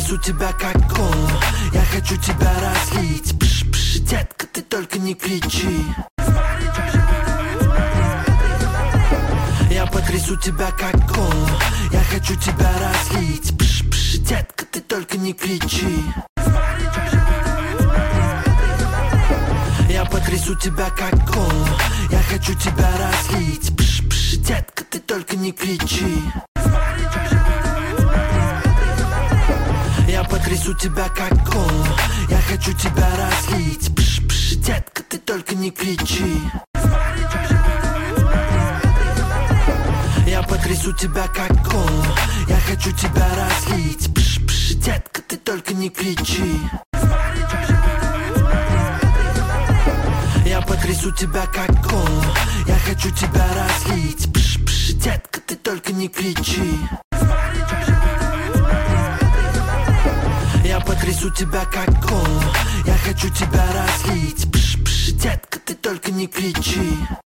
потрясу тебя как кол. Я хочу тебя разлить. Пш-пш, детка, ты только не кричи. Я потрясу тебя как кол. Я хочу тебя разлить. Пш-пш, детка, ты только не кричи. Я потрясу тебя как кол. Я хочу тебя разлить. Пш-пш, детка, ты только не кричи. Я потрясу тебя как кол. Я хочу тебя разлить. Пш-пш, детка, ты только не кричи. Я потрясу тебя как кол. Я хочу тебя разлить. Пш-пш, детка, ты только не кричи. Я потрясу тебя как кол. Я хочу тебя разлить. Пш-пш, детка, ты только не кричи. Я потрясу тебя как кол. Я хочу тебя разлить. Пш-пш, детка, ты только не кричи.